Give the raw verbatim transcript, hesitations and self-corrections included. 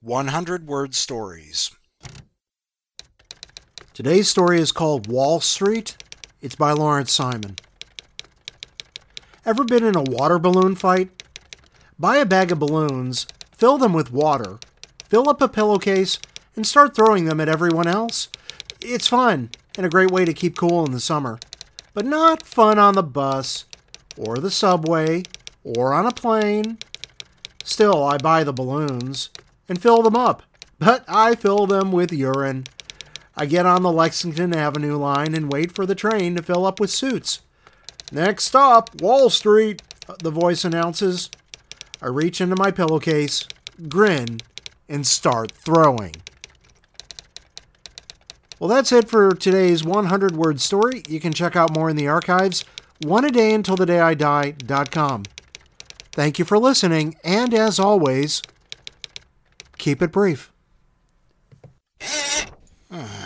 one hundred Word Stories. Today's story is called Wall Street. It's by Lawrence Simon. Ever been in a water balloon fight? Buy a bag of balloons, fill them with water, fill up a pillowcase, and start throwing them at everyone else. It's fun and a great way to keep cool in the summer, but not fun on the bus, or the subway, or on a plane. Still, I buy the balloons and fill them up, but I fill them with urine. I get on the Lexington Avenue line and wait for the train to fill up with suits. "Next stop, Wall Street," the voice announces. I reach into my pillowcase, grin, and start throwing. Well, that's it for today's one hundred Word Story. You can check out more in the archives, one a day until the day I die dot com. Thank you for listening, and as always, keep it brief.